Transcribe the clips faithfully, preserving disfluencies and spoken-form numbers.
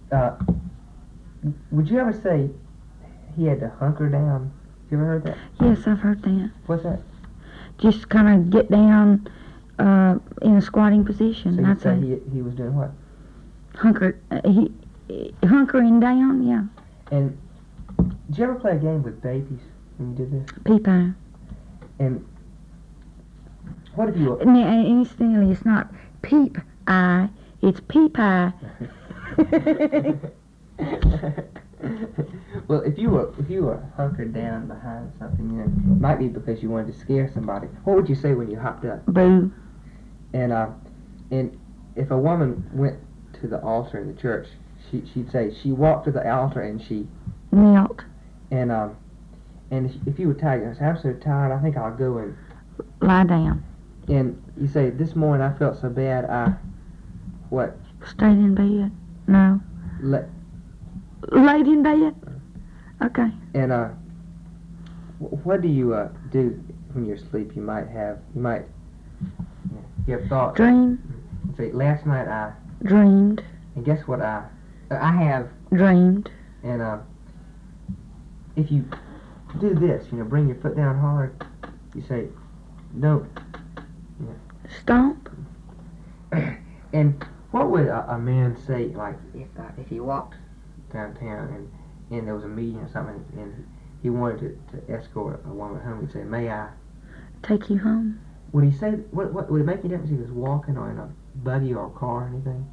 uh, would you ever say he had to hunker down? You ever heard that? Yes, I've heard that. What's that? Just kind of get down uh, in a squatting position. So you'd I'd say say he, he was doing what? hunker, uh, he, uh, hunkering down, yeah. And did you ever play a game with babies when you did this? Peep-eye. And what if you were... Now, incidentally, it's not peep-eye, it's peep-eye. Well, if you were if you were hunkered down behind something, you know, it might be because you wanted to scare somebody. What would you say when you hopped up? Boo. And uh, and if a woman went to the altar in the church, she she'd say she walked to the altar and she Knelt. and um and if, if you were tired, you say, I'm so tired, I think I'll go and Lie down. and you say, this morning I felt so bad, I what Stayed in bed. No. let Laid in bed? Okay. and uh wh- what do you uh do when you're asleep? You might have you might you have thoughts. Dream. Say, last night I Dreamed. and guess what I I have Dreamed. and uh if you do this, you know, bring your foot down hard, you say, don't. Stomp. And what would a, a man say, like, if uh, if he walked downtown and, and there was a meeting or something and he wanted to, to escort a woman home, he'd say, may I? Take you home. Would he say, what, what would it make any difference if he was walking or in a buggy or a car or anything?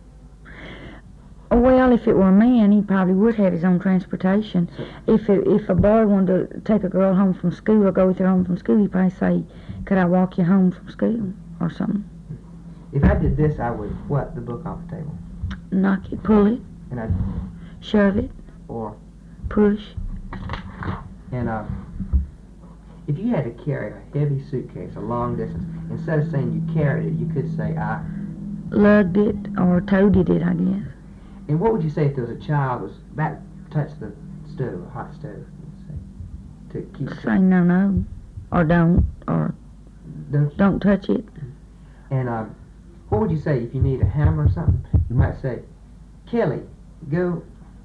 Well, if it were a man, he probably would have his own transportation. So, If it, if a boy wanted to take a girl home from school or go with her home from school, he'd probably say, could I walk you home from school or something. if I did this, I would what the book off the table, Knock it, pull it, and I shove it, or push. and uh, if you had to carry a heavy suitcase a long distance, instead of saying you carried it, you could say I. Lugged it or toted it, I guess. And what would you say if there was a child was about to touch the stove, a hot stove, let's say, to keep it? Say no, no, or don't, or Don't you? don't touch it. And um, what would you say if you need a hammer or something? You might say, Kelly, go.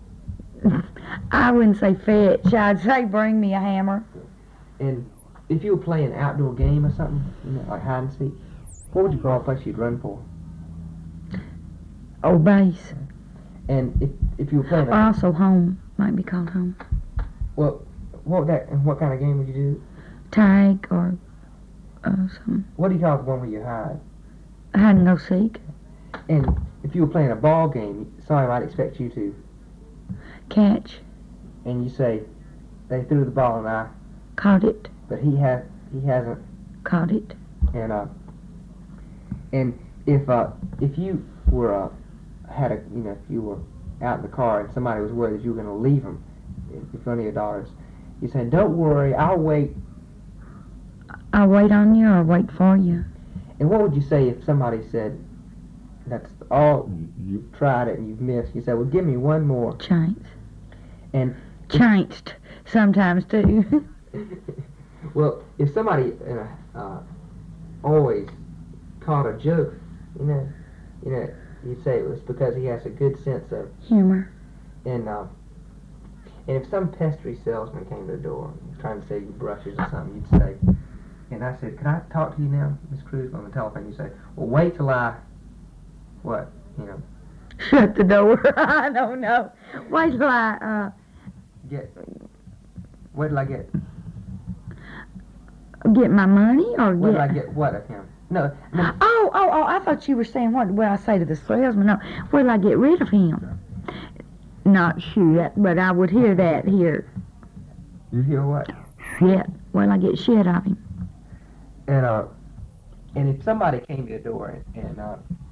I wouldn't say fetch. I'd say bring me a hammer. And if you were playing an outdoor game or something, you know, like hide and seek, what would you call a place you'd run for? Or base. And if if you were playing, Or a, also home. Might be called home. well, what would that? And what kind of game would you do? Tag or uh, something. What do you call the one where you hide? Hide and go seek. And if you were playing a ball game, somebody might expect you to, Catch. and you say, they threw the ball and I, Caught it. but he has he hasn't. Caught it. And uh, and if uh, if you were uh, had a you know if you were out in the car and somebody was worried that you were going to leave them in front of your daughters, you said, "Don't worry, I'll wait." I'll wait on you or wait for you. And what would you say if somebody said, "That's all you've tried it and you've missed"? You said, "Well, give me one more." Chance. And Chanced sometimes too. well, if somebody uh, uh, always caught a joke, you know, you know, you'd say it was because he has a good sense of Humor. and uh, and if some pestry salesman came to the door trying to sell you brushes or something, you'd say, and I said, "Can I talk to you now, Miss Cruz?" On the telephone, you say, "Well, wait till I, what, you know, Shut the door. I don't know. Wait till I uh, get, wait till I get, get my money or wait get... till I get what of him?" No, no. Oh, oh, oh, I thought you were saying what would I say to the salesman. No, will I get rid of him? Not shit, but I would hear that here. You hear what? Shit. Will I get shit of him? And uh, and if somebody came to your door and, and uh,